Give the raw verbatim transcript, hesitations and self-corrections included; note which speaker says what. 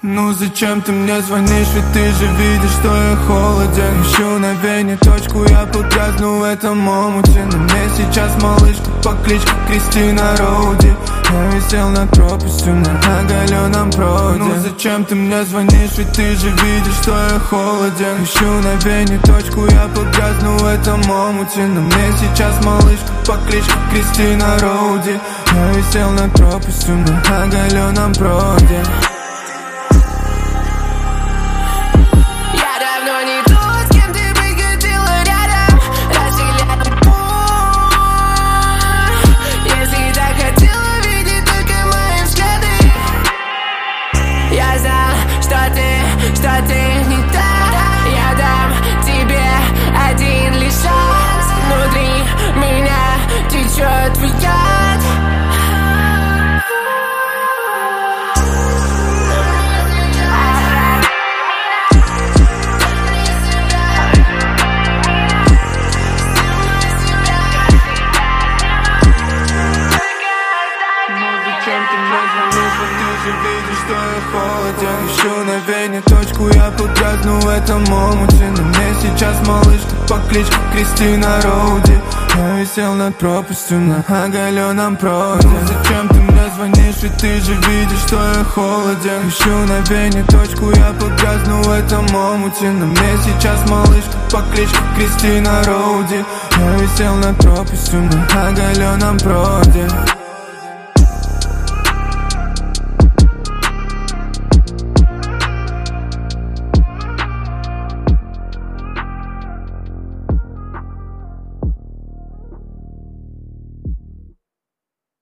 Speaker 1: Ну зачем ты мне звонишь, ведь ты же видишь, что я холоден. Ищу на вене точку, я погрязну в этом омуте. На мне сейчас малышка по кличке Кристина Роуди. Я висел над пропастью на оголенном проводе. Ну зачем ты мне звонишь, ведь ты же видишь, что я холоден. Ищу на вене точку, я погрязну в этом омуте. На мне сейчас малышка по кличке Кристина Роуди. Я висел над пропастью на оголенном проводе.
Speaker 2: Что ты, что ты не так. Я дам тебе один лишь шанс. Внутри меня течет твой яд.
Speaker 1: Ты же видишь, что я холоден. Ищу на вене точку, я погрязну в этом омуте. На мне сейчас малышка по кличке Кристина Роуди. Я висел над пропастью на оголенном проводе. Ну зачем ты мне звонишь, ведь ты же видишь, что я холоден. Ищу на вене точку, я погрязну в этом омуте. На мне сейчас малышка по кличке Кристина Роуди. Я висел над пропастью на оголенном проводе.